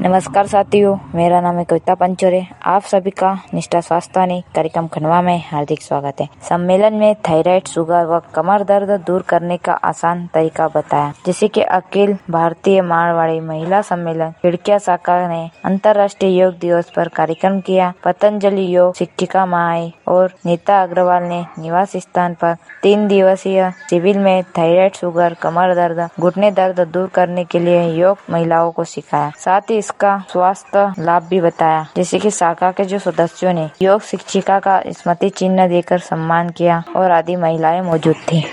नमस्कार साथियों, मेरा नाम है कविता पंचोरे। आप सभी का निष्ठा स्वास्थ्य कार्यक्रम खंडवा में हार्दिक स्वागत है। सम्मेलन में थायराइड, शुगर व कमर दर्द दूर करने का आसान तरीका बताया। जैसे कि अखिल भारतीय मारवाड़ी महिला सम्मेलन खिड़किया शाखा ने अंतर्राष्ट्रीय योग दिवस पर कार्यक्रम किया। पतंजलि योग शिक्षिका माई और नीता अग्रवाल ने निवास स्थान पर 3 दिवसीय शिविर में थायराइड, शुगर, कमर दर्द, घुटने दर्द दूर करने के लिए योग महिलाओं को सिखाया। साथ ही इसका स्वास्थ्य लाभ भी बताया। जैसे कि शाखा के जो सदस्यों ने योग शिक्षिका का स्मृति चिन्ह देकर सम्मान किया और आदि महिलाएं मौजूद थी।